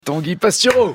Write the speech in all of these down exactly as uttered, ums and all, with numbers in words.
Tanguy Pastureau.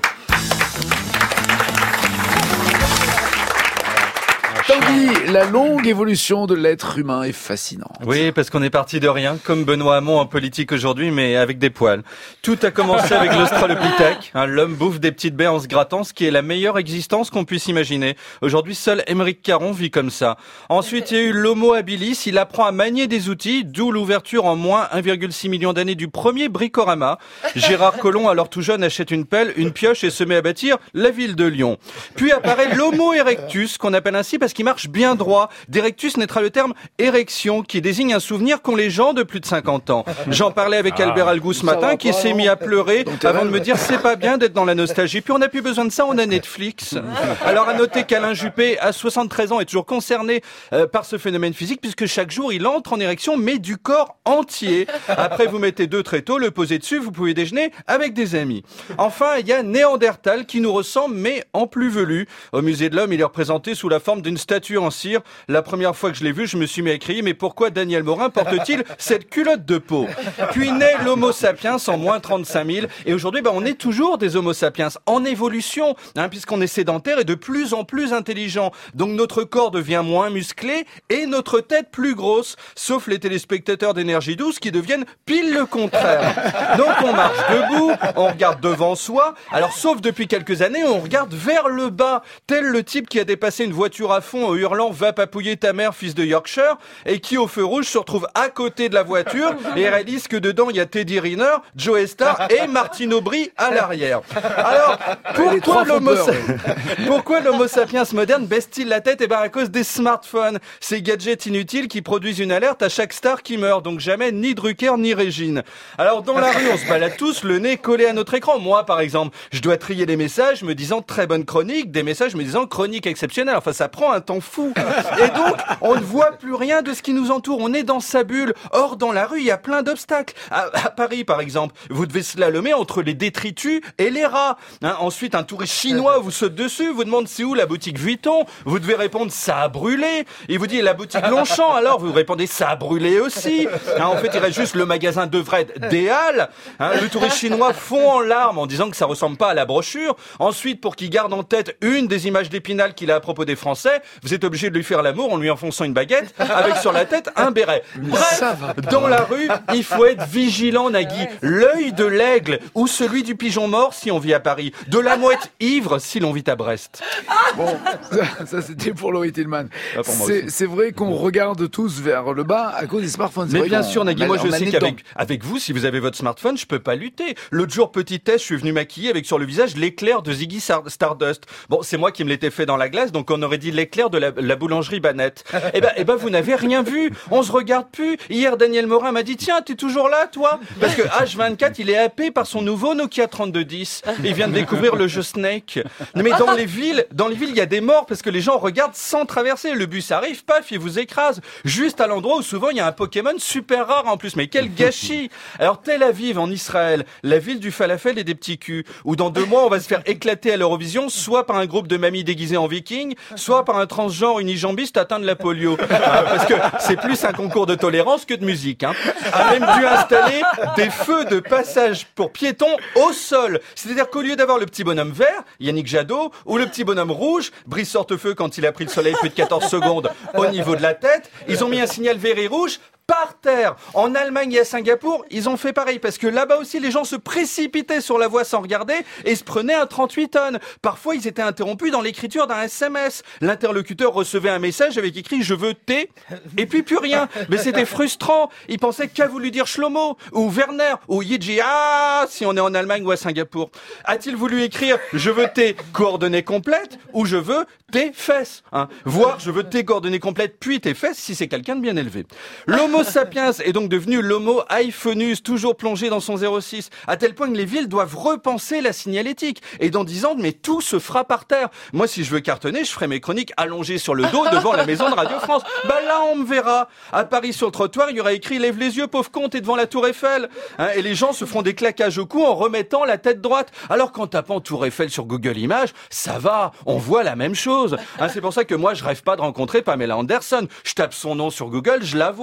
Tanguy, la longue évolution de l'être humain est fascinante. Oui, parce qu'on est parti de rien, comme Benoît Hamon en politique aujourd'hui, mais avec des poils. Tout a commencé avec l'Australopithèque. Hein, l'homme bouffe des petites baies en se grattant, ce qui est la meilleure existence qu'on puisse imaginer. Aujourd'hui, seul Émeric Caron vit comme ça. Ensuite, il y a eu l'Homo habilis. Il apprend à manier des outils, d'où l'ouverture en moins un virgule six million d'années du premier bricorama. Gérard Collomb, alors tout jeune, achète une pelle, une pioche et se met à bâtir la ville de Lyon. Puis apparaît l'Homo erectus, qu'on appelle ainsi parce qu'il marche bien droit. D'erectus naîtra le terme érection, qui désigne un souvenir qu'ont les gens de plus de cinquante ans. J'en parlais avec Albert Algou ce matin, qui s'est mis à pleurer avant de me dire c'est pas bien d'être dans la nostalgie. Puis on n'a plus besoin de ça, on a Netflix. Alors à noter qu'Alain Juppé, à soixante-treize ans, est toujours concerné euh, par ce phénomène physique, puisque chaque jour il entre en érection, mais du corps entier. Après vous mettez deux tréteaux, le posez dessus, vous pouvez déjeuner avec des amis. Enfin, il y a Néandertal qui nous ressemble, mais en plus velu. Au musée de l'Homme, il est représenté sous la forme d'une statue en cire. La première fois que je l'ai vu, je me suis mis à crier, mais pourquoi Daniel Morin porte-t-il cette culotte de peau? Puis naît l'Homo sapiens en moins trente-cinq mille, et aujourd'hui, ben, on est toujours des Homo sapiens, en évolution, hein, puisqu'on est sédentaire et de plus en plus intelligent. Donc notre corps devient moins musclé et notre tête plus grosse, sauf les téléspectateurs d'énergie douce qui deviennent pile le contraire. Donc on marche debout, on regarde devant soi, alors sauf depuis quelques années, on regarde vers le bas, tel le type qui a dépassé une voiture à fond en hurlant « Va papouiller ta mère, fils de Yorkshire » et qui au feu rouge se retrouve à côté de la voiture et réalise que dedans il y a Teddy Riner, Joe Star et Martine Aubry à l'arrière. Alors, pourquoi l'homo, pourquoi l'homo sapiens moderne baisse-t-il la tête? Eh bien à cause des smartphones, ces gadgets inutiles qui produisent une alerte à chaque star qui meurt, donc jamais ni Drucker ni Régine. Alors dans la rue on se balade tous le nez collé à notre écran. Moi par exemple, je dois trier les messages me disant très bonne chronique, des messages me disant chronique exceptionnelle. Enfin ça prend un temps fou. Et donc on ne voit plus rien de ce qui nous entoure, on est dans sa bulle. Or dans la rue il y a plein d'obstacles. À, à Paris par exemple, vous devez slalomer entre les détritus et les rats. Hein, ensuite un touriste chinois vous saute dessus, vous demande c'est où la boutique Vuitton, vous devez répondre ça a brûlé. Il vous dit la boutique Longchamp, alors vous répondez ça a brûlé aussi. Hein, en fait il reste juste le magasin Devrette des Halles. Hein, le touriste chinois fond en larmes en disant que ça ressemble pas à la brochure. Ensuite pour qu'il garde en tête une des images d'Épinal qu'il a à propos des Français, vous êtes obligé de lui faire l'amour en lui enfonçant une baguette avec sur la tête un béret. Bref, dans la rue, il faut être vigilant, Nagui. L'œil de l'aigle ou celui du pigeon mort si on vit à Paris. De la mouette ivre si l'on vit à Brest. Bon, ça, ça c'était pour Laurie Tillman. C'est, c'est vrai qu'on regarde tous vers le bas à cause des smartphones. Mais bien qu'on, sûr, Nagui, moi je sais qu'avec dedans. avec vous, si vous avez votre smartphone, je peux pas lutter. L'autre jour, petit test, je suis venu maquiller avec sur le visage l'éclair de Ziggy Stardust. Bon, c'est moi qui me l'étais fait dans la glace, donc on aurait dit l'éclair de la, la boulangerie Banette. Eh ben, eh ben, vous n'avez rien vu. On se regarde plus. Hier, Daniel Morin m'a dit, tiens, t'es toujours là, toi? Parce que H vingt-quatre, il est happé par son nouveau Nokia trente-deux dix. Il vient de découvrir le jeu Snake. Mais dans les villes, dans les villes, il y a des morts parce que les gens regardent sans traverser. Le bus arrive, paf, il vous écrase. Juste à l'endroit où souvent il y a un Pokémon super rare en plus. Mais quel gâchis! Alors, Tel Aviv, en Israël, la ville du falafel et des petits culs, où dans deux mois, on va se faire éclater à l'Eurovision, soit par un groupe de mamies déguisées en vikings, soit par un transgenre unijambiste atteint de la polio. Parce que c'est plus un concours de tolérance que de musique. Hein. A même dû installer des feux de passage pour piétons au sol. C'est-à-dire qu'au lieu d'avoir le petit bonhomme vert, Yannick Jadot, ou le petit bonhomme rouge, Brice Hortefeux quand il a pris le soleil plus de quatorze secondes au niveau de la tête, ils ont mis un signal vert et rouge par terre. En Allemagne et à Singapour, ils ont fait pareil parce que là-bas aussi, les gens se précipitaient sur la voie sans regarder et se prenaient un trente-huit tonnes. Parfois, ils étaient interrompus dans l'écriture d'un S M S. L'interlocuteur recevait un message avec écrit « Je veux thé » et puis plus rien. Mais c'était frustrant. Il pensait qu'a voulu dire Shlomo ou Werner ou Yiji Ah si on est en Allemagne ou à Singapour. A-t-il voulu écrire « Je veux tes coordonnées complètes » ou « Je veux tes fesses hein ». Voire « Je veux tes coordonnées complètes puis tes fesses » si c'est quelqu'un de bien élevé. L'homo sapiens est donc devenu l'homo iPhoneus, toujours plongé dans son zéro six, à tel point que les villes doivent repenser la signalétique. Et dans dix ans, mais tout se fera par terre. Moi, si je veux cartonner, je ferai mes chroniques allongées sur le dos devant la maison de Radio France. Bah là, on me verra. À Paris, sur le trottoir, il y aura écrit « Lève les yeux, pauvre con, t'es devant la Tour Eiffel hein, ». Et les gens se feront des claquages au cou en remettant la tête droite. Alors qu'en tapant Tour Eiffel sur Google Images, ça va, on voit la même chose. Hein, c'est pour ça que moi, je rêve pas de rencontrer Pamela Anderson. Je tape son nom sur Google, je la vois. Et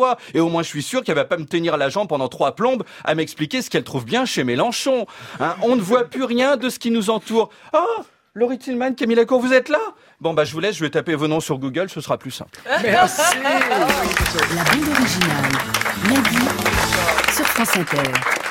au moins je suis sûr qu'elle va pas me tenir la jambe pendant trois plombes à m'expliquer ce qu'elle trouve bien chez Mélenchon. Hein, on ne voit plus rien de ce qui nous entoure. Oh, Laurie Tillman, Camille Lacour, vous êtes là? Bon bah je vous laisse, je vais taper vos noms sur Google, ce sera plus simple. Merci. La bande originale, Nagui, sur France Inter.